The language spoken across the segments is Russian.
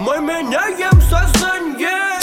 Мы меняем сознание,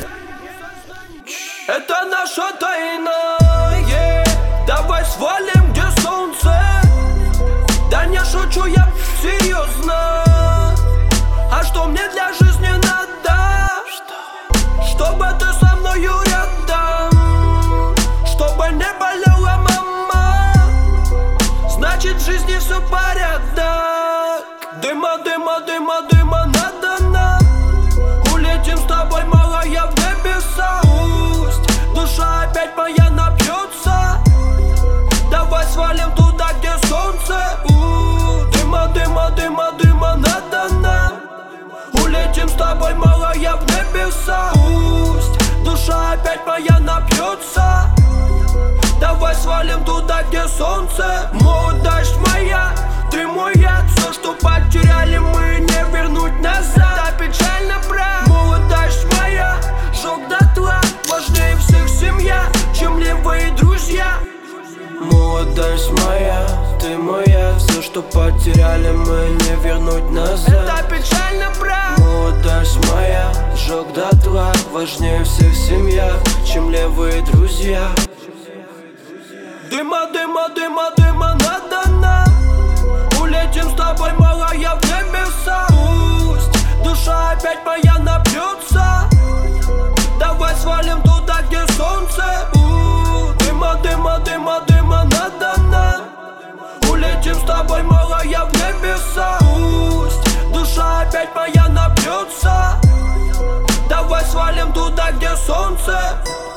это наша тайна. Давай свалим, где солнце. Да не шучу, я серьезно. А что мне для жизни надо? Чтобы ты со мною рядом, чтобы не болела мама. Значит в жизни все порядок. Дыма, дыма, дыма, дыма надо нам. Улетим с тобой, малая, в небеса. Пусть душа опять моя напьется. Давай свалим туда, где солнце. Дыма, дыма, дыма, дыма надо нам. Улетим с тобой, малая, в небеса. Пусть душа опять моя напьется. Давай свалим туда, где солнце. Молодость моя, ты мой яд. Все, что потеряли, мы не вернуть назад. Это печально, брат. Молодость моя, жёг дотла. Важнее всех семья, чем левые друзья. Молодость моя, ты моя. Все, что потеряли, мы не вернуть назад. Это печально, брат. Молодость моя, жёг дотла. Важнее всех семья, чем левые друзья. Дыма, дыма, дыма, дыма надо нам. Улетим с тобой, малая, в небеса. Пусть душа опять моя напьется. Давай свалим туда, где солнце. Дыма, дыма, дыма, дыма надо нам. Улетим с тобой, малая, в небеса. Пусть душа опять моя напьется. Давай свалим туда, где солнце.